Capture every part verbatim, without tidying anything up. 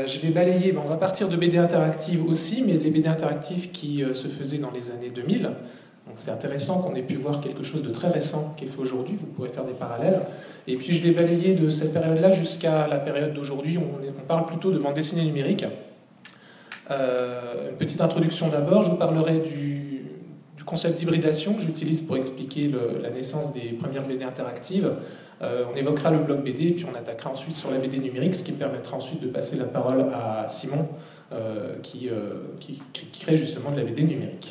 Euh, je vais balayer, ben, on va partir de B D interactives aussi, mais les B D interactives qui euh, se faisaient dans les années deux mille. Donc c'est intéressant qu'on ait pu voir quelque chose de très récent qui est fait aujourd'hui, vous pourrez faire des parallèles. Et puis je vais balayer de cette période-là jusqu'à la période d'aujourd'hui, on, on parle plutôt de bande dessinée numérique. Euh, une petite introduction d'abord, je vous parlerai du, du concept d'hybridation que j'utilise pour expliquer le, la naissance des premières B D interactives. Euh, on évoquera le bloc B D et puis on attaquera ensuite sur la B D numérique, ce qui me permettra ensuite de passer la parole à Simon euh, qui, euh, qui, qui crée justement de la B D numérique.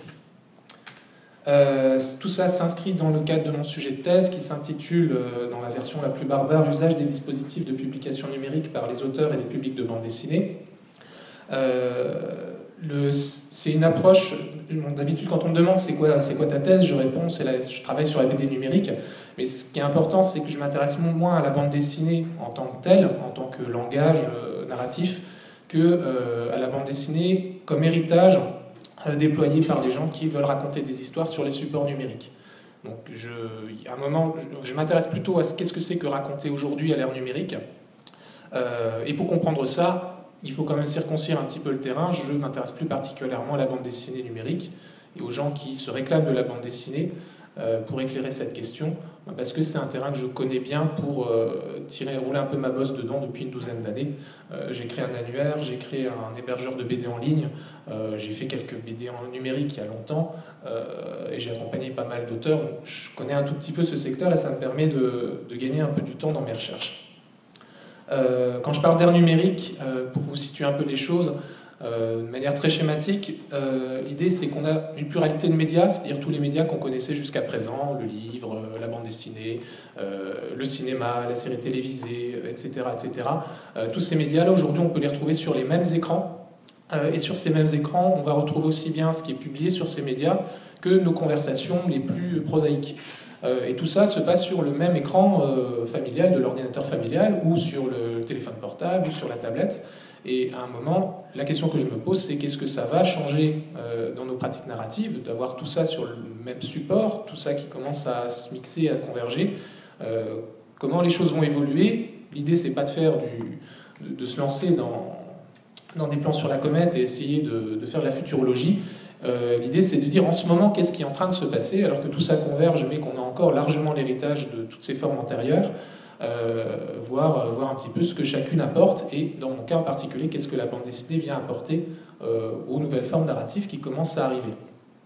Euh, tout ça s'inscrit dans le cadre de mon sujet de thèse qui s'intitule, euh, dans la version la plus barbare, Usage des dispositifs de publication numérique par les auteurs et les publics de bande dessinée. Euh, c'est une approche, d'habitude quand on me demande c'est quoi, c'est quoi ta thèse, je réponds c'est la, je travaille sur la B D numérique, mais ce qui est important c'est que je m'intéresse moins à la bande dessinée en tant que telle, en tant que langage euh, narratif, que euh, à la bande dessinée comme héritage euh, déployé par les gens qui veulent raconter des histoires sur les supports numériques. Donc je, à un moment, je, je m'intéresse plutôt à ce qu'est-ce que c'est que raconter aujourd'hui à l'ère numérique, euh, et pour comprendre ça, il faut quand même circoncire un petit peu le terrain. Je m'intéresse plus particulièrement à la bande dessinée numérique et aux gens qui se réclament de la bande dessinée euh, pour éclairer cette question, parce que c'est un terrain que je connais bien pour euh, tirer, rouler un peu ma bosse dedans depuis une douzaine d'années. Euh, j'ai créé un annuaire, j'ai créé un hébergeur de B D en ligne, euh, j'ai fait quelques B D en numérique il y a longtemps, euh, et j'ai accompagné pas mal d'auteurs. Donc je connais un tout petit peu ce secteur et ça me permet de, de gagner un peu du temps dans mes recherches. Euh, quand je parle d'ère numérique, euh, pour vous situer un peu les choses, euh, de manière très schématique, euh, l'idée c'est qu'on a une pluralité de médias, c'est-à-dire tous les médias qu'on connaissait jusqu'à présent, le livre, euh, la bande dessinée, euh, le cinéma, la série télévisée, et cetera, et cetera. Euh, tous ces médias-là, aujourd'hui, on peut les retrouver sur les mêmes écrans, euh, et sur ces mêmes écrans, on va retrouver aussi bien ce qui est publié sur ces médias que nos conversations les plus prosaïques. Et tout ça se passe sur le même écran euh, familial de l'ordinateur familial ou sur le téléphone portable ou sur la tablette. Et à un moment, la question que je me pose, c'est qu'est-ce que ça va changer euh, dans nos pratiques narratives, d'avoir tout ça sur le même support, tout ça qui commence à se mixer, à converger. Euh, comment les choses vont évoluer? L'idée, c'est pas de faire du, de, de se lancer dans, dans des plans sur la comète et essayer de, de faire de la futurologie. Euh, L'idée, c'est de dire en ce moment qu'est-ce qui est en train de se passer, alors que tout ça converge, mais qu'on a encore largement l'héritage de toutes ces formes antérieures, euh, voir, voir un petit peu ce que chacune apporte, et dans mon cas en particulier, qu'est-ce que la bande dessinée vient apporter euh, aux nouvelles formes narratives qui commencent à arriver.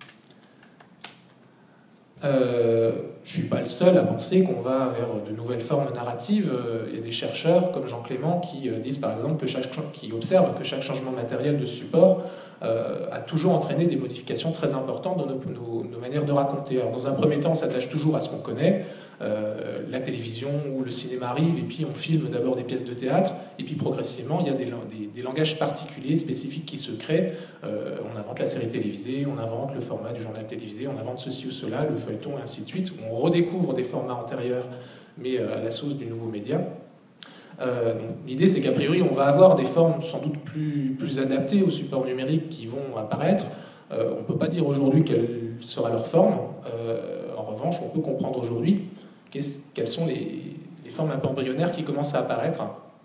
Euh, je ne suis pas le seul à penser qu'on va vers de nouvelles formes narratives. Il y a des chercheurs comme Jean Clément qui disent par exemple que chaque, qui observent que chaque changement matériel de support euh, a toujours entraîné des modifications très importantes dans nos, nos, nos manières de raconter. Alors, dans un premier temps, on s'attache toujours à ce qu'on connaît. Euh, la télévision ou le cinéma arrive et puis on filme d'abord des pièces de théâtre et puis progressivement il y a des, des, des langages particuliers, spécifiques qui se créent. Euh, on invente la série télévisée, on invente le format du journal télévisé, on invente ceci ou cela, le feuilleton et ainsi de suite. On redécouvre des formats antérieurs mais à la sauce du nouveau média. Euh, L'idée c'est qu'a priori on va avoir des formes sans doute plus, plus adaptées aux supports numériques qui vont apparaître. Euh, on ne peut pas dire aujourd'hui quelle sera leur forme. Euh, en revanche, on peut comprendre aujourd'hui quelles sont les, les formes un peu embryonnaires qui commencent à apparaître,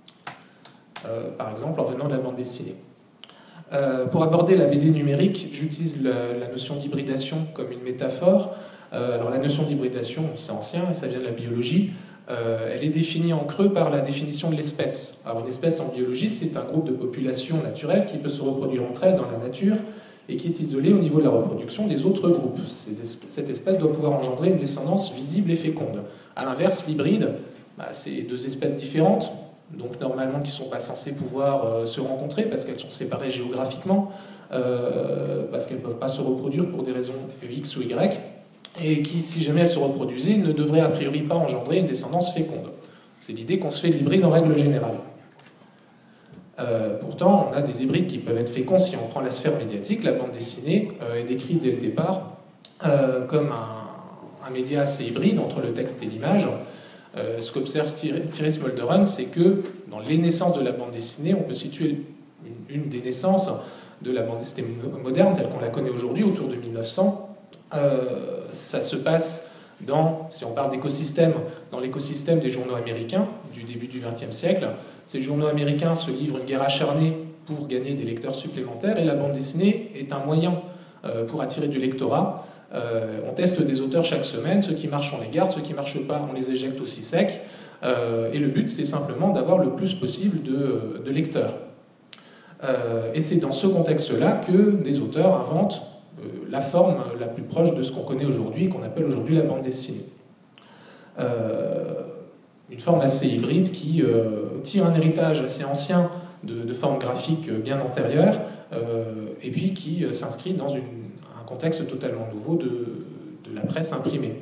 euh, par exemple en venant de la bande dessinée. Euh, pour aborder la B D numérique, j'utilise la, la notion d'hybridation comme une métaphore. Euh, alors la notion d'hybridation, c'est ancien, ça vient de la biologie. Euh, elle est définie en creux par la définition de l'espèce. Alors une espèce en biologie, c'est un groupe de populations naturelles qui peut se reproduire entre elles dans la nature et qui est isolé au niveau de la reproduction des autres groupes. Cette espèce doit pouvoir engendrer une descendance visible et féconde. A l'inverse, l'hybride, bah, c'est deux espèces différentes, donc normalement qui ne sont pas censées pouvoir euh, se rencontrer parce qu'elles sont séparées géographiquement, euh, parce qu'elles ne peuvent pas se reproduire pour des raisons X ou Y, et qui, si jamais elles se reproduisaient, ne devraient a priori pas engendrer une descendance féconde. C'est l'idée qu'on se fait de l'hybride en règle générale. Euh, pourtant, on a des hybrides qui peuvent être féconds si on prend la sphère médiatique. La bande dessinée euh, est décrite dès le départ euh, comme un, un média assez hybride entre le texte et l'image. Euh, ce qu'observe Thierry Smolderun, c'est que dans les naissances de la bande dessinée, on peut situer une, une des naissances de la bande dessinée moderne, telle qu'on la connaît aujourd'hui, autour de mille neuf cents. Euh, ça se passe dans, si on parle d'écosystème, dans l'écosystème des journaux américains du début du vingtième siècle. Ces journaux américains se livrent une guerre acharnée pour gagner des lecteurs supplémentaires, et la bande dessinée est un moyen euh, pour attirer du lectorat. Euh, on teste des auteurs chaque semaine, ceux qui marchent on les garde, ceux qui ne marchent pas on les éjecte aussi sec, euh, et le but c'est simplement d'avoir le plus possible de, de lecteurs. Euh, et c'est dans ce contexte-là que des auteurs inventent euh, la forme la plus proche de ce qu'on connaît aujourd'hui, qu'on appelle aujourd'hui la bande dessinée. Euh, une forme assez hybride qui euh, tire un héritage assez ancien de, de formes graphiques bien antérieures, euh, et puis qui euh, s'inscrit dans une un contexte totalement nouveau de, de la presse imprimée.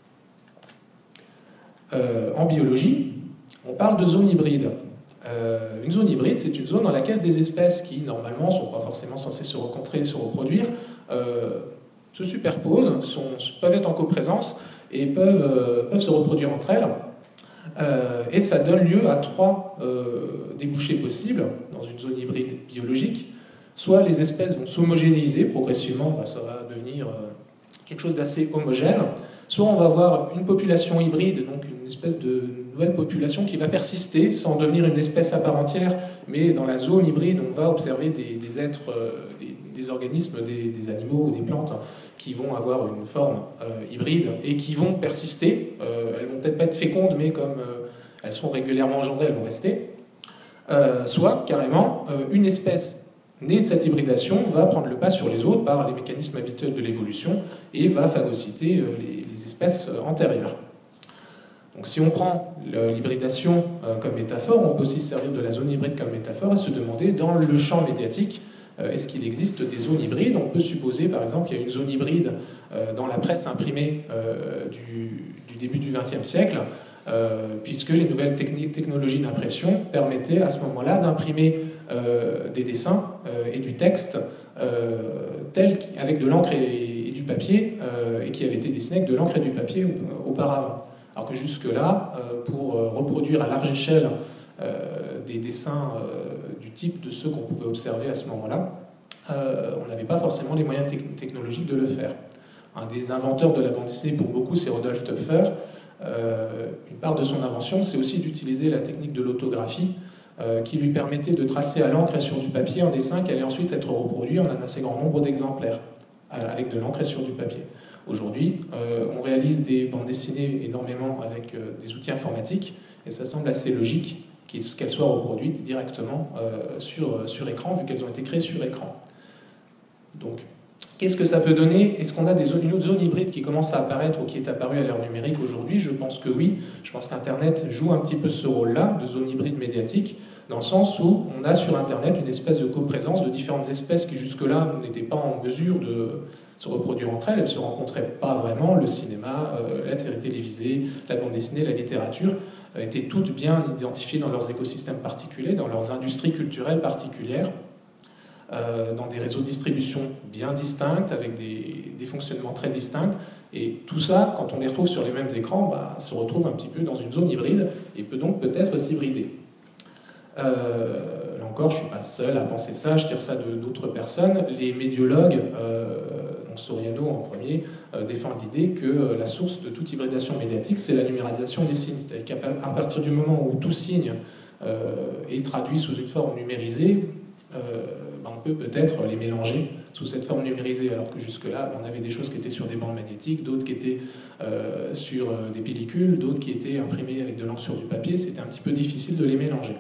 Euh, en biologie, on parle de zone hybride. Euh, une zone hybride, c'est une zone dans laquelle des espèces qui, normalement, ne sont pas forcément censées se rencontrer et se reproduire, euh, se superposent, sont, peuvent être en coprésence et peuvent, euh, peuvent se reproduire entre elles. Euh, et ça donne lieu à trois euh, débouchés possibles dans une zone hybride biologique. Soit les espèces vont s'homogénéiser progressivement, bah, ça va devenir euh, quelque chose d'assez homogène, soit on va avoir une population hybride, donc une espèce de nouvelle population qui va persister sans devenir une espèce à part entière, mais dans la zone hybride, on va observer des, des êtres, euh, des, des organismes, des, des animaux ou des plantes qui vont avoir une forme euh, hybride et qui vont persister. Euh, elles vont peut-être pas être fécondes, mais comme euh, elles sont régulièrement engendrées, elles vont rester. Euh, soit, carrément, euh, une espèce née de cette hybridation va prendre le pas sur les autres par les mécanismes habituels de l'évolution et va phagocyter euh, les, les espèces euh, antérieures. Donc si on prend l'hybridation euh, comme métaphore, on peut aussi se servir de la zone hybride comme métaphore et se demander dans le champ médiatique, euh, est-ce qu'il existe des zones hybrides? On peut supposer par exemple qu'il y a une zone hybride euh, dans la presse imprimée euh, du, du début du vingtième siècle, euh, puisque les nouvelles technologies d'impression permettaient à ce moment-là d'imprimer euh, des dessins euh, et du texte euh, tel, avec de l'encre et, et du papier, euh, et qui avaient été dessinés avec de l'encre et du papier auparavant. Alors que jusque-là, euh, pour euh, reproduire à large échelle euh, des dessins euh, du type de ceux qu'on pouvait observer à ce moment-là, euh, on n'avait pas forcément les moyens te technologiques de le faire. Un des inventeurs de la bande dessinée, pour beaucoup, c'est Rudolf Töpfer. Euh, une part de son invention, c'est aussi d'utiliser la technique de l'autographie, euh, qui lui permettait de tracer à l'encre et sur du papier un dessin qui allait ensuite être reproduit en un assez grand nombre d'exemplaires, euh, avec de l'encre et sur du papier. Aujourd'hui, euh, on réalise des bandes dessinées énormément avec euh, des outils informatiques, et ça semble assez logique qu'elles soient reproduites directement euh, sur, sur écran, vu qu'elles ont été créées sur écran. Donc, qu'est-ce que ça peut donner? Est-ce qu'on a des zones, une autre zone hybride qui commence à apparaître ou qui est apparue à l'ère numérique aujourd'hui? Je pense que oui. Je pense qu'Internet joue un petit peu ce rôle-là, de zone hybride médiatique, dans le sens où on a sur Internet une espèce de coprésence de différentes espèces qui jusque-là n'étaient pas en mesure de se reproduire entre elles, elles ne se rencontraient pas vraiment. Le cinéma, euh, la série télévisée, la bande dessinée, la littérature euh, étaient toutes bien identifiées dans leurs écosystèmes particuliers, dans leurs industries culturelles particulières, euh, dans des réseaux de distribution bien distincts, avec des, des fonctionnements très distincts. Et tout ça, quand on les retrouve sur les mêmes écrans, bah, se retrouve un petit peu dans une zone hybride et peut donc peut-être s'hybrider. Euh, là encore, je ne suis pas seul à penser ça, je tire ça d'autres personnes. Les médiologues, euh, donc Soriano en premier, euh, défendent l'idée que euh, la source de toute hybridation médiatique, c'est la numérisation des signes. C'est-à-dire qu'à partir du moment où tout signe euh, est traduit sous une forme numérisée, euh, ben on peut peut-être les mélanger sous cette forme numérisée, alors que jusque-là, on avait des choses qui étaient sur des bandes magnétiques, d'autres qui étaient euh, sur euh, des pellicules, d'autres qui étaient imprimées avec de l'encre sur du papier. C'était un petit peu difficile de les mélanger.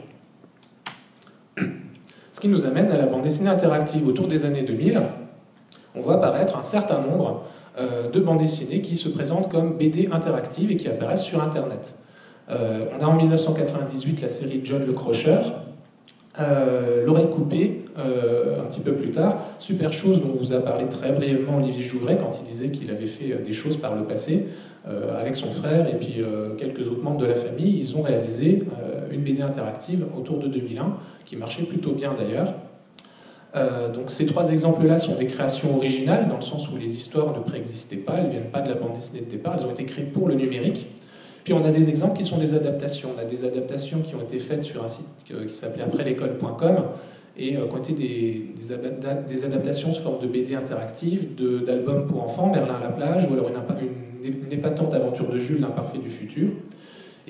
Ce qui nous amène à la bande dessinée interactive. Autour des années deux mille, on voit apparaître un certain nombre euh, de bandes dessinées qui se présentent comme B D interactives et qui apparaissent sur Internet. Euh, on a en mille neuf cent quatre-vingt-dix-huit la série John le Crocheur, euh, L'Oreille coupée, euh, un petit peu plus tard, Super Chose, dont vous a parlé très brièvement Olivier Jouvray quand il disait qu'il avait fait des choses par le passé, euh, avec son frère et puis euh, quelques autres membres de la famille. Ils ont réalisé euh, une B D interactive autour de deux mille un, qui marchait plutôt bien d'ailleurs. Euh, donc ces trois exemples-là sont des créations originales, dans le sens où les histoires ne préexistaient pas, elles ne viennent pas de la bande dessinée de départ, elles ont été créées pour le numérique. Puis on a des exemples qui sont des adaptations. On a des adaptations qui ont été faites sur un site qui s'appelait après l'école point com et euh, qui ont été des, des, des adaptations sous forme de B D interactive, d'albums pour enfants, Merlin à la plage, ou alors une, une, une épatante aventure de Jules, l'imparfait du futur.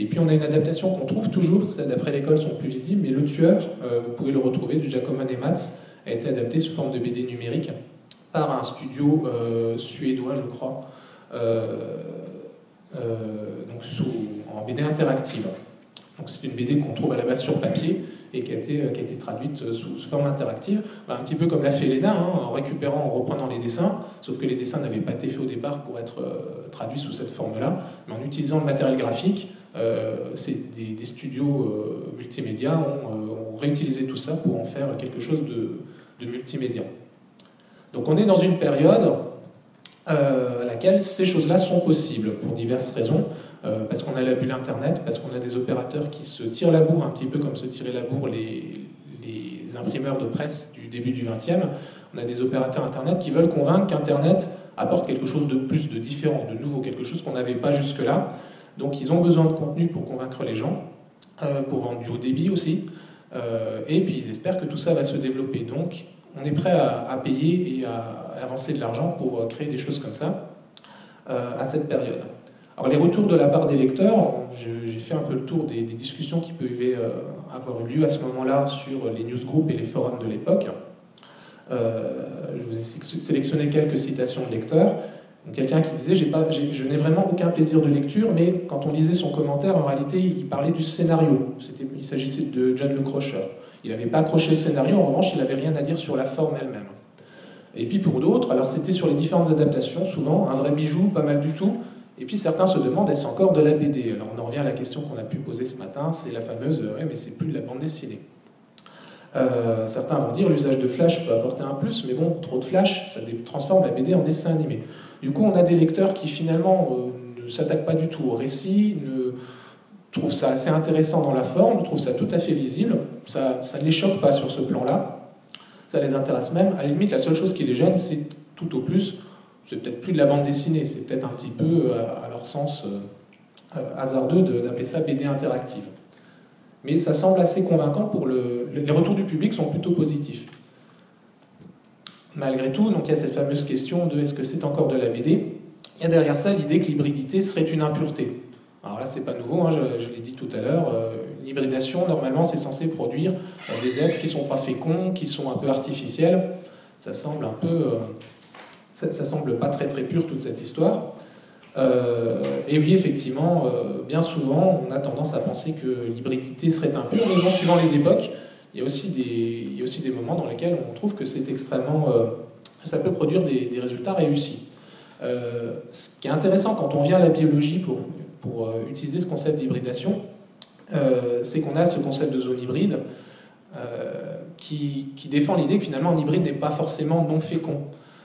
Et puis on a une adaptation qu'on trouve toujours, celles d'après l'école sont plus visibles, mais Le Tueur, euh, vous pouvez le retrouver, de Giacomo Nematz, a été adapté sous forme de B D numérique par un studio euh, suédois, je crois, euh, euh, donc sous, en B D interactive. Donc c'est une B D qu'on trouve à la base sur papier et qui a été, qui a été traduite sous, sous forme interactive, un petit peu comme l'a fait Elena, hein, en récupérant, en reprenant les dessins, sauf que les dessins n'avaient pas été faits au départ pour être euh, traduits sous cette forme-là, mais en utilisant le matériel graphique, euh, c'est des, des studios euh, multimédia ont, euh, ont réutilisé tout ça pour en faire quelque chose de, de multimédia. Donc on est dans une période euh, à laquelle ces choses-là sont possibles, pour diverses raisons. Euh, parce qu'on a la bulle Internet, parce qu'on a des opérateurs qui se tirent la bourre, un petit peu comme se tiraient la bourre les, les imprimeurs de presse du début du vingtième. On a des opérateurs Internet qui veulent convaincre qu'Internet apporte quelque chose de plus, de différent, de nouveau, quelque chose qu'on n'avait pas jusque-là. Donc ils ont besoin de contenu pour convaincre les gens, euh, pour vendre du haut débit aussi, euh, et puis ils espèrent que tout ça va se développer. Donc on est prêt à, à payer et à avancer de l'argent pour créer des choses comme ça euh, à cette période. Alors les retours de la part des lecteurs, j'ai fait un peu le tour des, des discussions qui pouvaient euh, avoir eu lieu à ce moment-là sur les newsgroups et les forums de l'époque. Euh, je vous ai sélectionné quelques citations de lecteurs. Quelqu'un qui disait « Je n'ai vraiment aucun plaisir de lecture », mais quand on lisait son commentaire, en réalité, il parlait du scénario. Il s'agissait de John Le Crocher. Il n'avait pas accroché le scénario, en revanche, il n'avait rien à dire sur la forme elle-même. Et puis pour d'autres, alors c'était sur les différentes adaptations, souvent, un vrai bijou, pas mal du tout. Et puis certains se demandent, est-ce encore de la B D? Alors on en revient à la question qu'on a pu poser ce matin, c'est la fameuse, ouais mais c'est plus de la bande dessinée. Euh, certains vont dire, l'usage de Flash peut apporter un plus, mais bon, trop de Flash, ça transforme la B D en dessin animé. Du coup, on a des lecteurs qui finalement euh, ne s'attaquent pas du tout au récit, ne trouvent ça assez intéressant dans la forme, trouvent ça tout à fait lisible, ça, ça ne les choque pas sur ce plan-là, ça les intéresse même. À la limite, la seule chose qui les gêne, c'est tout au plus, c'est peut-être plus de la bande dessinée, c'est peut-être un petit peu, à leur sens euh, hasardeux, d'appeler ça B D interactive. Mais ça semble assez convaincant pour le... Les retours du public sont plutôt positifs. Malgré tout, donc il y a cette fameuse question de est-ce que c'est encore de la B D? Il y a derrière ça l'idée que l'hybridité serait une impureté. Alors là, c'est pas nouveau, hein, je, je l'ai dit tout à l'heure, euh, une hybridation, normalement, c'est censé produire euh, des êtres qui sont pas féconds, qui sont un peu artificiels. Ça semble un peu... Euh, Ça, ça semble pas très très pur toute cette histoire. Euh, et oui, effectivement, euh, bien souvent, on a tendance à penser que l'hybridité serait impure, mais bon, suivant les époques, il y a aussi des, il y a aussi des moments dans lesquels on trouve que c'est extrêmement... Euh, ça peut produire des, des résultats réussis. Euh, ce qui est intéressant quand on vient à la biologie pour, pour euh, utiliser ce concept d'hybridation, euh, c'est qu'on a ce concept de zone hybride euh, qui, qui défend l'idée que finalement un hybride n'est pas forcément non fécond.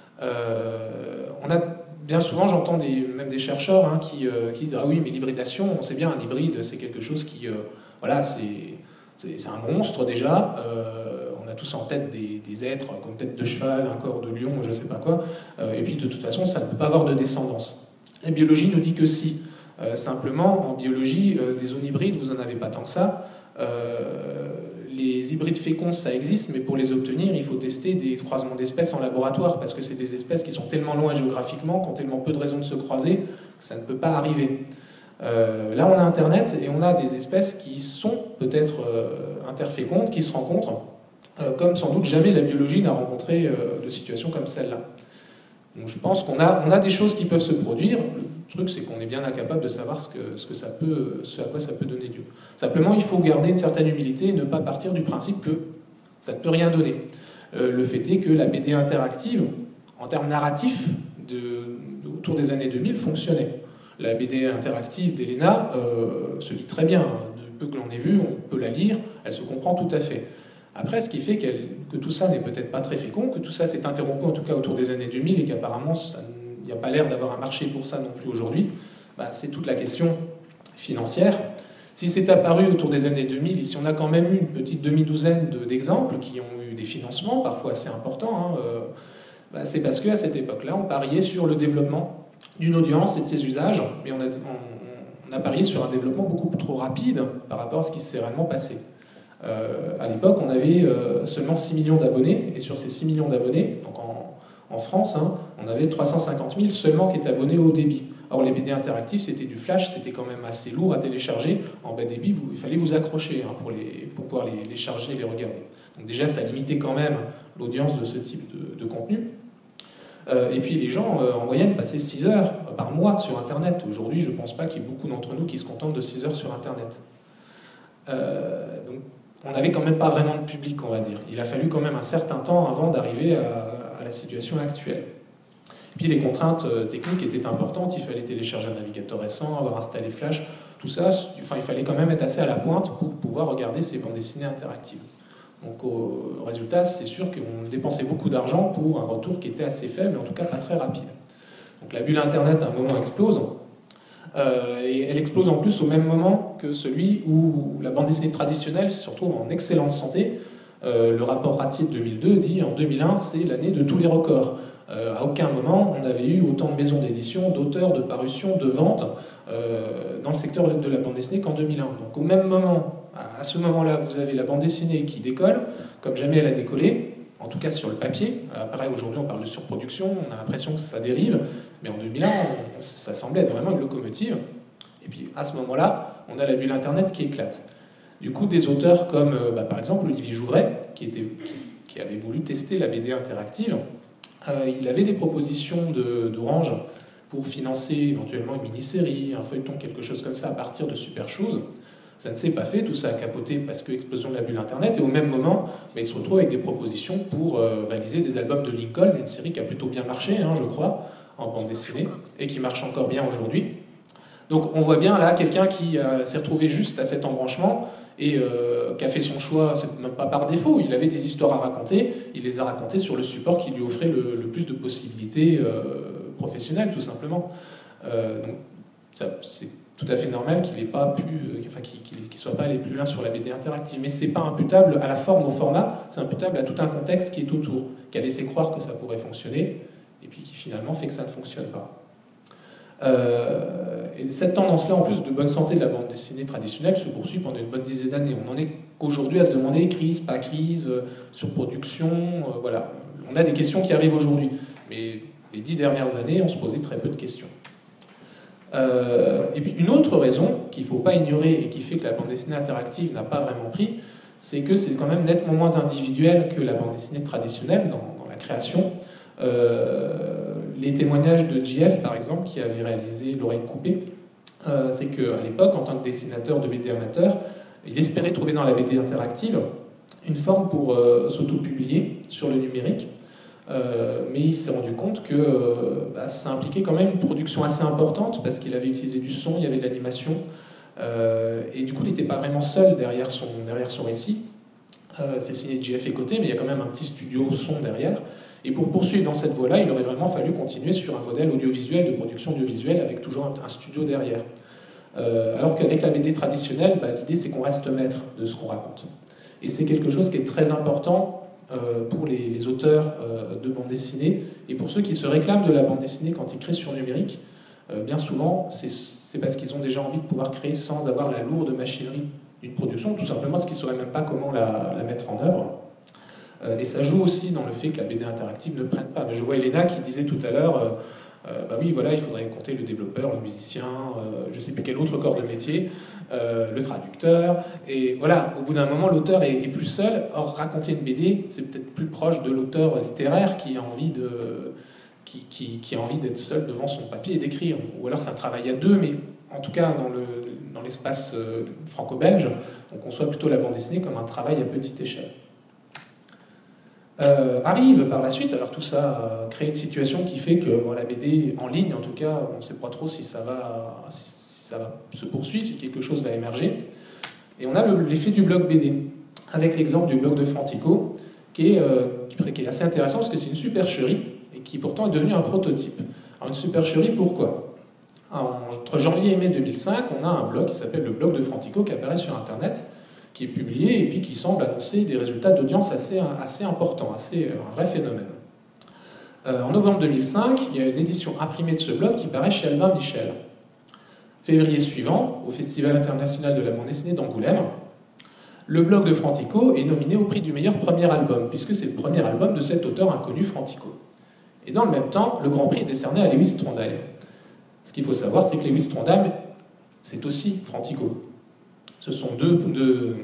Euh, on a bien souvent, j'entends des, même des chercheurs hein, qui, euh, qui disent ah oui mais l'hybridation, on sait bien un hybride c'est quelque chose qui, euh, voilà c'est un monstre déjà, euh, on a tous en tête des, des êtres comme tête de cheval, un corps de lion, je sais pas quoi, euh, et puis de toute façon ça ne peut pas avoir de descendance. La biologie nous dit que si, euh, simplement en biologie euh, des zones hybrides vous en avez pas tant que ça. Euh, Les hybrides féconds, ça existe, mais pour les obtenir, il faut tester des croisements d'espèces en laboratoire, parce que c'est des espèces qui sont tellement loin géographiquement, qui ont tellement peu de raisons de se croiser, que ça ne peut pas arriver. Euh, là, on a Internet, et on a des espèces qui sont peut-être euh, interfécondes, qui se rencontrent, euh, comme sans doute jamais la biologie n'a rencontré euh, de situations comme celle-là. Donc je pense qu'on a, on a des choses qui peuvent se produire. Le truc, c'est qu'on est bien incapable de savoir ce, que, ce, que ça peut, ce à quoi ça peut donner lieu. Simplement, il faut garder une certaine humilité et ne pas partir du principe que ça ne peut rien donner. Euh, le fait est que la B D interactive, en termes narratifs, de, autour des années deux mille, fonctionnait. La B D interactive d'Elena euh, se lit très bien. De peu que l'on ait vu, on peut la lire, elle se comprend tout à fait. Après, ce qui fait que tout ça n'est peut-être pas très fécond, que tout ça s'est interrompu en tout cas autour des années deux mille et qu'apparemment il n'y a pas l'air d'avoir un marché pour ça non plus aujourd'hui, bah, c'est toute la question financière. Si c'est apparu autour des années deux mille, ici on a quand même eu une petite demi-douzaine d'exemples qui ont eu des financements, parfois assez importants, hein, euh, bah, c'est parce qu'à cette époque-là, on pariait sur le développement d'une audience et de ses usages, mais on a, on, on a parié sur un développement beaucoup trop rapide par rapport à ce qui s'est réellement passé. Euh, à l'époque, on avait euh, seulement six millions d'abonnés, et sur ces six millions d'abonnés, donc en, En France, hein, on avait trois cent cinquante mille seulement qui étaient abonnés au haut débit. Or, les B D interactifs, c'était du flash, c'était quand même assez lourd à télécharger. En bas débit, vous, il fallait vous accrocher hein, pour, les, pour pouvoir les, les charger et les regarder. Donc déjà, ça limitait quand même l'audience de ce type de, de contenu. Euh, et puis les gens, euh, en moyenne, passaient six heures par mois sur Internet. Aujourd'hui, je ne pense pas qu'il y ait beaucoup d'entre nous qui se contentent de six heures sur Internet. Euh, donc, on n'avait quand même pas vraiment de public, on va dire. Il a fallu quand même un certain temps avant d'arriver à, à la situation actuelle. Puis les contraintes techniques étaient importantes, il fallait télécharger un navigateur récent, avoir installé Flash, tout ça, enfin, il fallait quand même être assez à la pointe pour pouvoir regarder ces bandes dessinées interactives. Donc au résultat, c'est sûr qu'on dépensait beaucoup d'argent pour un retour qui était assez faible, mais en tout cas pas très rapide. Donc la bulle Internet à un moment explose, euh, et elle explose en plus au même moment que celui où la bande dessinée traditionnelle se retrouve en excellente santé. Euh, le rapport Ratier de deux mille deux dit en deux mille un, c'est l'année de tous les records. Euh, à aucun moment, on avait eu autant de maisons d'édition, d'auteurs, de parutions, de ventes euh, dans le secteur de la bande dessinée qu'en deux mille un. Donc au même moment, à ce moment-là, vous avez la bande dessinée qui décolle, comme jamais elle a décollé, en tout cas sur le papier. Euh, pareil, aujourd'hui, on parle de surproduction, on a l'impression que ça dérive, mais en deux mille un, on, ça semblait être vraiment une locomotive. Et puis à ce moment-là, on a la bulle Internet qui éclate. Du coup, des auteurs comme, euh, bah, par exemple, Olivier Jouvray, qui, était, qui, qui avait voulu tester la B D interactive, Euh, il avait des propositions d'Orange pour financer éventuellement une mini-série, un feuilleton, quelque chose comme ça, à partir de Super Shoes. Ça ne s'est pas fait, tout ça a capoté parce que l'explosion de la bulle Internet, et au même moment, bah, il se retrouve avec des propositions pour euh, réaliser des albums de Lincoln, une série qui a plutôt bien marché, hein, je crois, en bande dessinée, et qui marche encore bien aujourd'hui. Donc on voit bien là quelqu'un qui euh, s'est retrouvé juste à cet embranchement, et euh, qui a fait son choix, même pas par défaut, il avait des histoires à raconter, il les a racontées sur le support qui lui offrait le, le plus de possibilités euh, professionnelles, tout simplement. Euh, donc, c'est tout à fait normal qu'il n'ait pas pu, euh, enfin, qu'il qu'il soit pas allé plus loin sur la B D interactive, mais c'est pas imputable à la forme, au format, c'est imputable à tout un contexte qui est autour, qui a laissé croire que ça pourrait fonctionner, et puis qui finalement fait que ça ne fonctionne pas. Euh, et cette tendance-là, en plus de bonne santé de la bande dessinée traditionnelle, se poursuit pendant une bonne dizaine d'années. On en est qu'aujourd'hui à se demander crise, pas crise, euh, surproduction, euh, voilà. On a des questions qui arrivent aujourd'hui, mais les dix dernières années, on se posait très peu de questions. Euh, et puis une autre raison qu'il ne faut pas ignorer et qui fait que la bande dessinée interactive n'a pas vraiment pris, c'est que c'est quand même nettement moins individuel que la bande dessinée traditionnelle dans, dans la création. Euh, les témoignages de J F, par exemple, qui avait réalisé L'Oreille coupée, euh, c'est qu'à l'époque, en tant que dessinateur de B D amateur, il espérait trouver dans la B D interactive une forme pour euh, s'auto-publier sur le numérique, euh, mais il s'est rendu compte que euh, bah, ça impliquait quand même une production assez importante, parce qu'il avait utilisé du son, il y avait de l'animation, euh, et du coup, il n'était pas vraiment seul derrière son, derrière son récit. Euh, c'est signé J F et côté, mais il y a quand même un petit studio son derrière. Et pour poursuivre dans cette voie-là, il aurait vraiment fallu continuer sur un modèle audiovisuel, de production audiovisuelle, avec toujours un, un studio derrière. Euh, alors qu'avec la B D traditionnelle, bah, l'idée c'est qu'on reste maître de ce qu'on raconte. Et c'est quelque chose qui est très important euh, pour les, les auteurs euh, de bande dessinée, et pour ceux qui se réclament de la bande dessinée quand ils créent sur numérique. Euh, bien souvent, c'est parce qu'ils ont déjà envie de pouvoir créer sans avoir la lourde machinerie d'une production, tout simplement parce qu'ils ne sauraient même pas comment la, la mettre en œuvre. Euh, et ça joue aussi dans le fait que la B D interactive ne prenne pas. Mais je vois Elena qui disait tout à l'heure, euh, euh, bah oui, voilà, il faudrait compter le développeur, le musicien, euh, je ne sais plus quel autre corps de métier, euh, le traducteur, et voilà, au bout d'un moment, l'auteur est, est plus seul. Or, raconter une B D, c'est peut-être plus proche de l'auteur littéraire qui a envie de, qui, qui, qui a envie d'être seul devant son papier et d'écrire. Ou alors, c'est un travail à deux, mais en tout cas, dans le, dans l'espace euh, franco-belge, on conçoit plutôt la bande dessinée comme un travail à petite échelle. Euh, arrive par la suite, alors tout ça euh, crée une situation qui fait que bon, la B D en ligne, en tout cas, on ne sait pas trop si ça va, si, si ça va se poursuivre, si quelque chose va émerger. Et on a l'effet du blog B D, avec l'exemple du blog de Frantico, qui est, euh, qui est assez intéressant parce que c'est une supercherie et qui pourtant est devenue un prototype. Alors une supercherie, pourquoi ? Entre janvier et mai deux mille cinq, on a un blog qui s'appelle le blog de Frantico qui apparaît sur Internet, qui est publié et puis qui semble annoncer des résultats d'audience assez, assez importants, assez, un vrai phénomène. Euh, en novembre deux mille cinq, il y a une édition imprimée de ce blog qui paraît chez Albin Michel. Février suivant, au Festival international de la bande dessinée d'Angoulême, le blog de Frantico est nominé au prix du meilleur premier album, puisque c'est le premier album de cet auteur inconnu Frantico. Et dans le même temps, le Grand Prix est décerné à Lewis Trondheim. Ce qu'il faut savoir, c'est que Lewis Trondheim, c'est aussi Frantico. Ce sont deux, deux,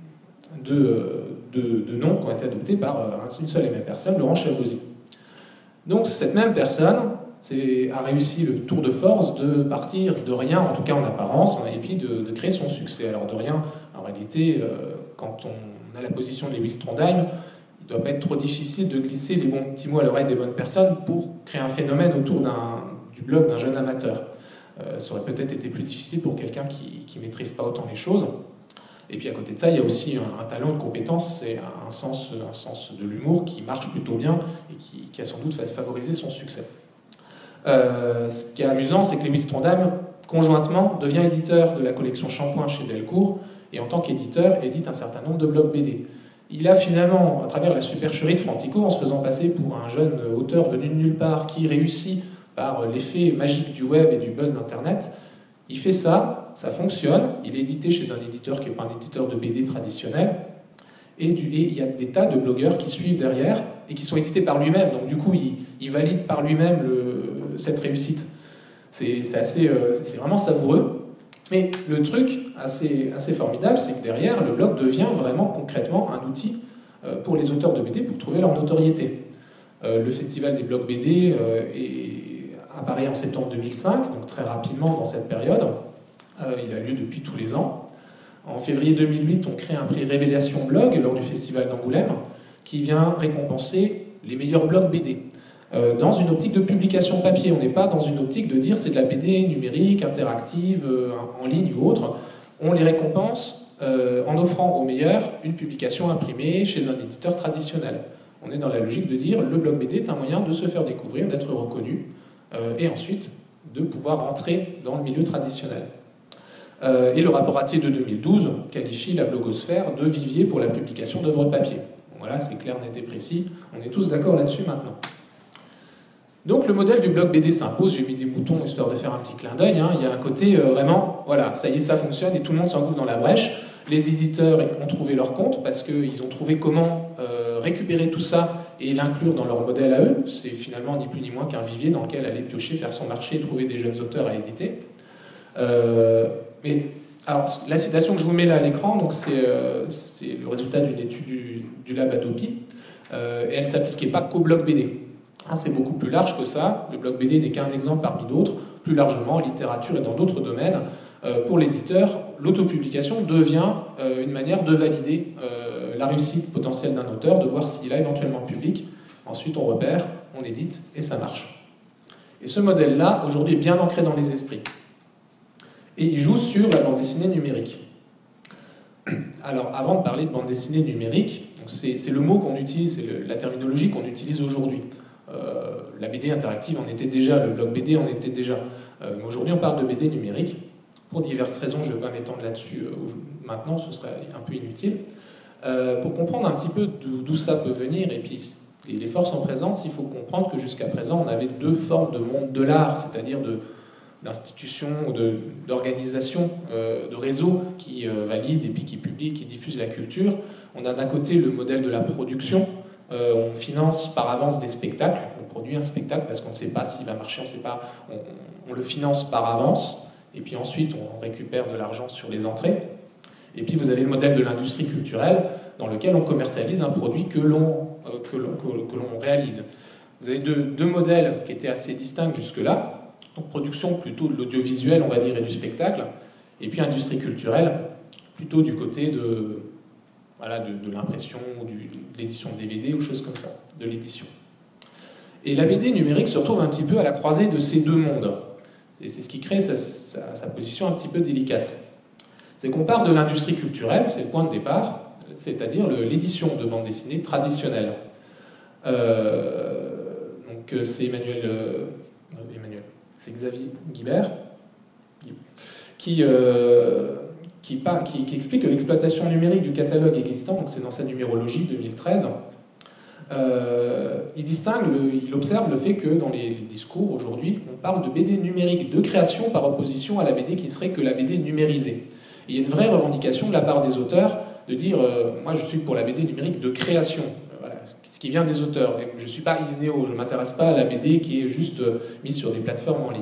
deux, deux, deux noms qui ont été adoptés par une seule et même personne, Laurent Chabosy. Donc cette même personne a réussi le tour de force de partir de rien, en tout cas en apparence, et puis de, de créer son succès. Alors de rien, en réalité, euh, quand on a la position de Lewis Trondheim, il ne doit pas être trop difficile de glisser les bons petits mots à l'oreille des bonnes personnes pour créer un phénomène autour du blog d'un jeune amateur. Euh, ça aurait peut-être été plus difficile pour quelqu'un qui ne maîtrise pas autant les choses. Et puis à côté de ça, il y a aussi un, un talent, une compétence, c'est un sens, un sens de l'humour qui marche plutôt bien et qui, qui a sans doute favorisé son succès. Euh, ce qui est amusant, c'est que Lewis Trondheim, conjointement, devient éditeur de la collection Shampoing chez Delcourt, et en tant qu'éditeur, édite un certain nombre de blogs B D. Il a finalement, à travers la supercherie de Frantico, en se faisant passer pour un jeune auteur venu de nulle part, qui réussit par l'effet magique du web et du buzz d'Internet, il fait ça, ça fonctionne, il est édité chez un éditeur qui n'est pas un éditeur de B D traditionnel, et, du, et il y a des tas de blogueurs qui suivent derrière, et qui sont édités par lui-même, donc du coup, il, il valide par lui-même le, cette réussite. C'est assez, euh, c'est vraiment savoureux. Mais le truc assez, assez formidable, c'est que derrière, le blog devient vraiment concrètement un outil euh, pour les auteurs de B D pour trouver leur notoriété. Euh, le festival des blogs B D euh, est, apparaît en septembre deux mille cinq, donc très rapidement dans cette période. Euh, il a lieu depuis tous les ans. En février deux mille huit, on crée un prix Révélation Blog lors du festival d'Angoulême qui vient récompenser les meilleurs blogs B D. Euh, dans une optique de publication papier, on n'est pas dans une optique de dire c'est de la B D numérique, interactive, euh, en ligne ou autre. On les récompense euh, en offrant aux meilleurs une publication imprimée chez un éditeur traditionnel. On est dans la logique de dire le blog B D est un moyen de se faire découvrir, d'être reconnu, euh, et ensuite de pouvoir rentrer dans le milieu traditionnel. Euh, et le rapport Atier de deux mille douze qualifie la blogosphère de vivier pour la publication d'œuvres papier. Voilà, c'est clair, net et précis. On est tous d'accord là-dessus maintenant. Donc le modèle du blog B D s'impose, j'ai mis des boutons histoire de faire un petit clin d'œil, hein. Il y a un côté euh, vraiment, voilà, ça y est, ça fonctionne et tout le monde s'engouffre dans la brèche. Les éditeurs ont trouvé leur compte parce qu'ils ont trouvé comment euh, récupérer tout ça et l'inclure dans leur modèle à eux. C'est finalement ni plus ni moins qu'un vivier dans lequel aller piocher, faire son marché et trouver des jeunes auteurs à éditer. Euh, mais, alors, la citation que je vous mets là à l'écran, donc c'est euh, le résultat d'une étude du, du lab Adopi, euh, et elle ne s'appliquait pas qu'au blog B D. Hein, c'est beaucoup plus large que ça. Le blog B D n'est qu'un exemple parmi d'autres. Plus largement, en littérature et dans d'autres domaines, euh, pour l'éditeur, l'autopublication devient euh, une manière de valider euh, la réussite potentielle d'un auteur, de voir s'il a éventuellement public. Ensuite, on repère, on édite et ça marche. Et ce modèle-là, aujourd'hui, est bien ancré dans les esprits. Et il joue sur la bande dessinée numérique. Alors, avant de parler de bande dessinée numérique, c'est le mot qu'on utilise, c'est la terminologie qu'on utilise aujourd'hui. Euh, la B D interactive en était déjà, le blog B D en était déjà. Euh, mais aujourd'hui, on parle de B D numérique. Pour diverses raisons, je ne vais pas m'étendre là-dessus euh, maintenant, ce serait un peu inutile. Euh, pour comprendre un petit peu d'où ça peut venir, et puis les, les forces en présence, il faut comprendre que jusqu'à présent, on avait deux formes de monde de l'art, c'est-à-dire de d'institutions, d'organisations, euh, de réseaux qui euh, valident et puis qui publient, qui diffusent la culture. On a d'un côté le modèle de la production. Euh, on finance par avance des spectacles. On produit un spectacle parce qu'on ne sait pas s'il va marcher, on ne sait pas. On, on le finance par avance. Et puis ensuite, on récupère de l'argent sur les entrées. Et puis vous avez le modèle de l'industrie culturelle dans lequel on commercialise un produit que l'on euh, que l'on que, que l'on réalise. Vous avez deux, deux modèles qui étaient assez distincts jusque-là. Donc production plutôt de l'audiovisuel, on va dire, et du spectacle, et puis industrie culturelle, plutôt du côté de, voilà, de, de l'impression, de l'édition de D V D ou choses comme ça, de l'édition. Et la B D numérique se retrouve un petit peu à la croisée de ces deux mondes. C'est ce qui crée sa, sa, sa position un petit peu délicate. C'est qu'on part de l'industrie culturelle, c'est le point de départ, c'est-à-dire l'édition de bande dessinée traditionnelle. Euh, donc c'est Emmanuel... Euh, Emmanuel c'est Xavier Guibert, qui, euh, qui, qui, qui explique que l'exploitation numérique du catalogue existant, donc c'est dans sa numérologie deux mille treize, euh, il distingue, le, il observe le fait que dans les, les discours aujourd'hui, on parle de B D numérique de création par opposition à la B D qui ne serait que la B D numérisée. Et il y a une vraie revendication de la part des auteurs de dire euh, moi je suis pour la B D numérique de création. Voilà. ce qui vient des auteurs. Et je ne suis pas Isneo, je ne m'intéresse pas à la B D qui est juste mise sur des plateformes en ligne.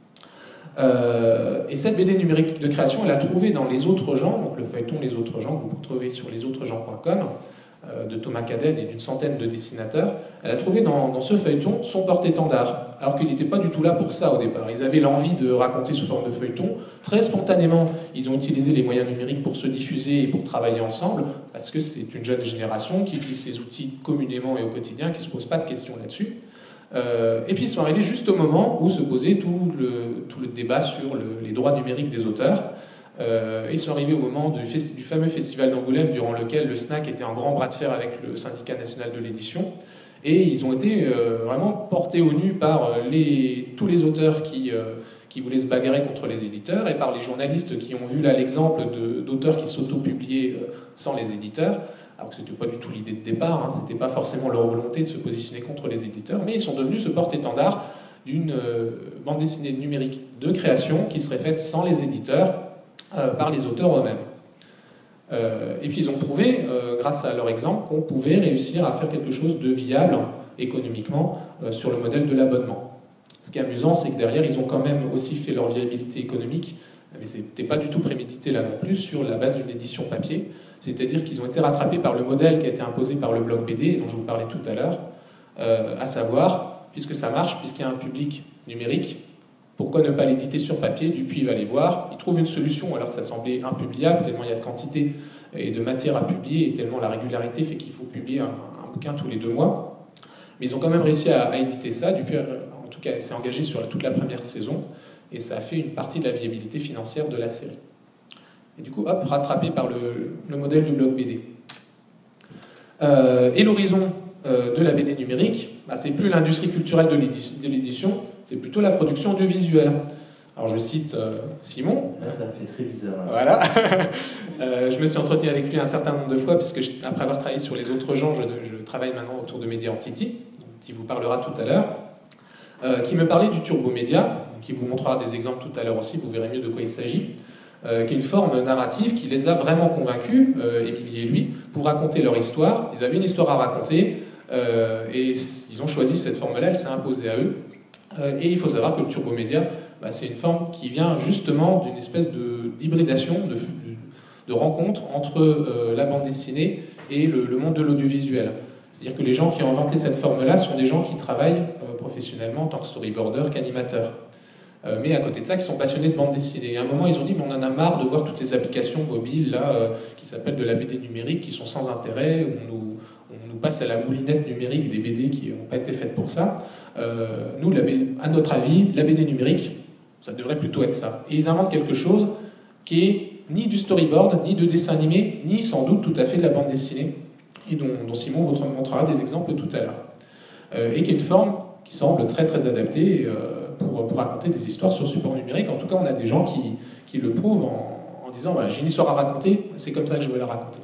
Euh, et cette B D numérique de création, elle a trouvé dans Les Autres gens, donc le feuilleton Les Autres gens que vous retrouvez sur les autres gens point com, euh, de Thomas Cadenne et d'une centaine de dessinateurs, elle a trouvé dans, dans ce feuilleton son porte-étendard, alors qu'il n'était pas du tout là pour ça au départ. Ils avaient l'envie de raconter sous forme de feuilleton. Très spontanément, ils ont utilisé les moyens numériques pour se diffuser et pour travailler ensemble, parce que c'est une jeune génération qui utilise ces outils communément et au quotidien, qui ne se pose pas de questions là-dessus. Euh, et puis ils sont arrivés juste au moment où se posait tout le, tout le débat sur le, les droits numériques des auteurs. Euh, ils sont arrivés au moment du, du fameux festival d'Angoulême, durant lequel le S N A C était en grand bras de fer avec le syndicat national de l'édition. Et ils ont été euh, vraiment portés au nu par les, tous les auteurs qui, euh, qui voulaient se bagarrer contre les éditeurs et par les journalistes qui ont vu là l'exemple d'auteurs qui s'auto-publiaient euh, sans les éditeurs. Alors que ce n'était pas du tout l'idée de départ, hein, ce n'était pas forcément leur volonté de se positionner contre les éditeurs, mais ils sont devenus ce porte-étendard d'une euh, bande dessinée numérique de création qui serait faite sans les éditeurs, euh, par les auteurs eux-mêmes. Euh, et puis ils ont prouvé, euh, grâce à leur exemple, qu'on pouvait réussir à faire quelque chose de viable économiquement euh, sur le modèle de l'abonnement. Ce qui est amusant, c'est que derrière, ils ont quand même aussi fait leur viabilité économique, mais ce n'était pas du tout prémédité là non plus, sur la base d'une édition papier. C'est-à-dire qu'ils ont été rattrapés par le modèle qui a été imposé par le blog B D, dont je vous parlais tout à l'heure, euh, à savoir, puisque ça marche, puisqu'il y a un public numérique, pourquoi ne pas l'éditer sur papier? Dupuis va les voir, il trouve une solution alors que ça semblait impubliable, tellement il y a de quantité et de matière à publier, et tellement la régularité fait qu'il faut publier un, un bouquin tous les deux mois. Mais ils ont quand même réussi à, à éditer ça. Dupuis, en tout cas, s'est engagé sur toute la première saison, et ça a fait une partie de la viabilité financière de la série. Et du coup, hop, rattrapé par le, le modèle du blog B D. Euh, et l'horizon euh, de la B D numérique, bah, c'est plus l'industrie culturelle de l'édition, c'est plutôt la production audiovisuelle. Alors je cite euh, Simon. Là, ça me fait très bizarre. Hein. Voilà. euh, je me suis entretenu avec lui un certain nombre de fois, puisque je, après avoir travaillé sur Les Autres gens, je, je travaille maintenant autour de Media Entity, qui vous parlera tout à l'heure, euh, qui me parlait du Turbo Média, qui vous montrera des exemples tout à l'heure aussi, vous verrez mieux de quoi il s'agit. Euh, qui est une forme narrative qui les a vraiment convaincus, euh, Émilie et lui, pour raconter leur histoire. Ils avaient une histoire à raconter, euh, et ils ont choisi cette forme-là, elle s'est imposée à eux. Euh, et il faut savoir que le Turbo Média, bah, c'est une forme qui vient justement d'une espèce d'hybridation, de, de, de rencontre entre euh, la bande dessinée et le, le monde de l'audiovisuel. C'est-à-dire que les gens qui ont inventé cette forme-là sont des gens qui travaillent euh, professionnellement en tant que storyboarder qu'animateur. Euh, mais à côté de ça, qui sont passionnés de bande dessinée. Et à un moment, ils ont dit, mais on en a marre de voir toutes ces applications mobiles là, euh, qui s'appellent de la B D numérique, qui sont sans intérêt, où on nous, on nous passe à la moulinette numérique des B D qui n'ont pas été faites pour ça. Euh, nous, la B D, à notre avis, la B D numérique, ça devrait plutôt être ça. Et ils inventent quelque chose qui est ni du storyboard, ni de dessin animé, ni sans doute tout à fait de la bande dessinée, et dont, dont Simon vous montrera des exemples tout à l'heure. Euh, et qui est une forme qui semble très très adaptée euh, pour, pour raconter des histoires sur support numérique. En tout cas, on a des gens qui, qui le prouvent en, en disant voilà, j'ai une histoire à raconter, c'est comme ça que je veux la raconter.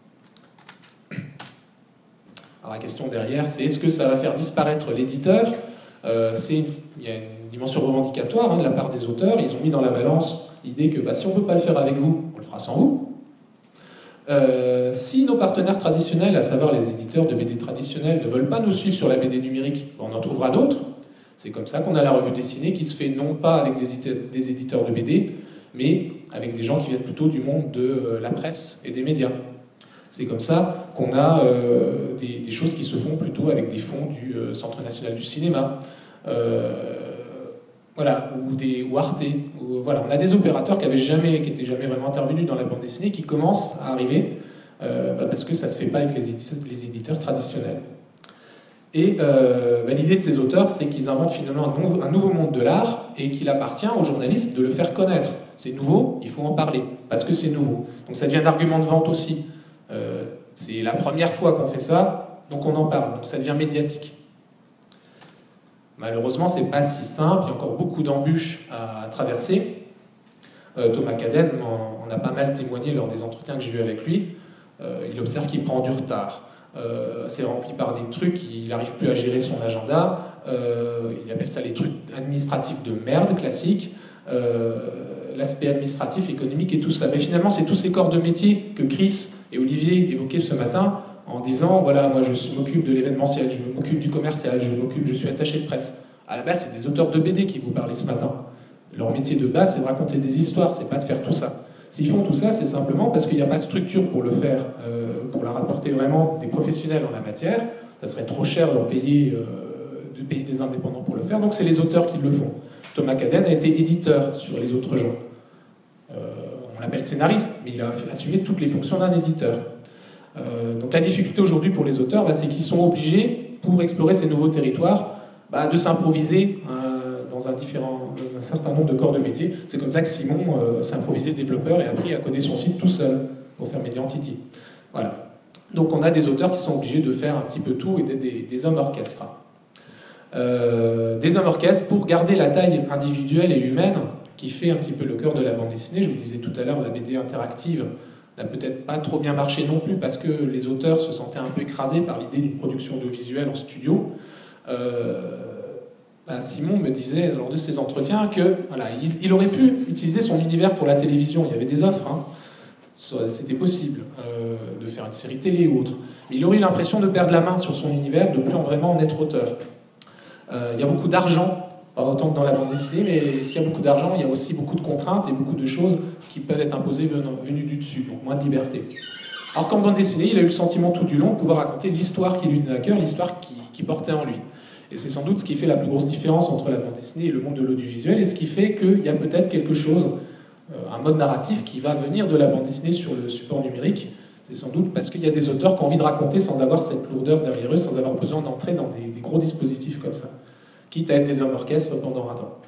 Alors la question derrière, c'est est-ce que ça va faire disparaître l'éditeur? euh, Il y a une dimension revendicatoire hein, de la part des auteurs. Ils ont mis dans la balance l'idée que bah, si on ne peut pas le faire avec vous, on le fera sans vous. Euh, si nos partenaires traditionnels, à savoir les éditeurs de B D traditionnels, ne veulent pas nous suivre sur la B D numérique, on en trouvera d'autres. C'est comme ça qu'on a la revue dessinée qui se fait non pas avec des éditeurs, des éditeurs de B D, mais avec des gens qui viennent plutôt du monde de euh, la presse et des médias. C'est comme ça qu'on a euh, des, des choses qui se font plutôt avec des fonds du euh, Centre national du cinéma, euh, voilà, ou des ou Arte. Ou, voilà, on a des opérateurs qui n'avaient jamais, qui étaient jamais vraiment intervenus dans la bande dessinée, qui commencent à arriver euh, bah parce que ça se fait pas avec les éditeurs, les éditeurs traditionnels. Et euh, bah, l'idée de ces auteurs, c'est qu'ils inventent finalement un nouveau, un nouveau monde de l'art et qu'il appartient aux journalistes de le faire connaître. C'est nouveau, il faut en parler, parce que c'est nouveau. Donc ça devient un argument de vente aussi. Euh, c'est la première fois qu'on fait ça, donc on en parle, donc ça devient médiatique. Malheureusement, c'est pas si simple, il y a encore beaucoup d'embûches à traverser. Euh, Thomas Cadenne en, en a pas mal témoigné lors des entretiens que j'ai eus avec lui. Euh, il observe qu'il prend du retard. Euh, c'est rempli par des trucs, il n'arrive plus à gérer son agenda. Euh, il appelle ça les trucs administratifs de merde classiques. Euh, l'aspect administratif, économique et tout ça. Mais finalement, c'est tous ces corps de métier que Chris et Olivier évoquaient ce matin en disant, voilà, moi je m'occupe de l'événementiel, je m'occupe du commercial, je m'occupe, je suis attaché de presse. À la base, c'est des auteurs de B D qui vous parlaient ce matin. Leur métier de base, c'est de raconter des histoires, c'est pas de faire tout ça. S'ils font tout ça, c'est simplement parce qu'il n'y a pas de structure pour le faire, euh, pour leur apporter vraiment des professionnels en la matière. Ça serait trop cher de leur payer, euh, de payer des indépendants pour le faire, donc c'est les auteurs qui le font. Thomas Cadden a été éditeur sur Les Autres gens. Euh, on l'appelle scénariste, mais il a assumé toutes les fonctions d'un éditeur. Euh, donc la difficulté aujourd'hui pour les auteurs, bah, c'est qu'ils sont obligés, pour explorer ces nouveaux territoires, bah, de s'improviser euh, dans, un différent, dans un certain nombre de corps de métier. C'est comme ça que Simon euh, s'improvisait développeur et a appris à coder son site tout seul pour faire Mediantity. Voilà. Donc on a des auteurs qui sont obligés de faire un petit peu tout et d'être des, des hommes orchestres. Euh, des hommes orchestres pour garder la taille individuelle et humaine qui fait un petit peu le cœur de la bande dessinée. Je vous disais tout à l'heure, la B D interactive n'a peut-être pas trop bien marché non plus parce que les auteurs se sentaient un peu écrasés par l'idée d'une production audiovisuelle en studio. Euh, bah Simon me disait lors de ses entretiens que voilà, il, il aurait pu utiliser son univers pour la télévision. Il y avait des offres, hein. C'était possible euh, de faire une série télé ou autre. Mais il aurait eu l'impression de perdre la main sur son univers, de plus en vraiment en être auteur. Euh, il y a beaucoup d'argent, pas autant que dans la bande dessinée, mais s'il y a beaucoup d'argent, il y a aussi beaucoup de contraintes et beaucoup de choses qui peuvent être imposées venues du dessus, donc moins de liberté. Alors qu'en bande dessinée, il a eu le sentiment tout du long de pouvoir raconter l'histoire qui lui tenait à cœur, l'histoire qui, qui portait en lui. Et c'est sans doute ce qui fait la plus grosse différence entre la bande dessinée et le monde de l'audiovisuel, et ce qui fait qu'il y a peut-être quelque chose, euh, un mode narratif qui va venir de la bande dessinée sur le support numérique. C'est sans doute parce qu'il y a des auteurs qui ont envie de raconter sans avoir cette lourdeur derrière eux, sans avoir besoin d'entrer dans des, des gros dispositifs comme ça, quitte à être des hommes orchestres pendant un temps.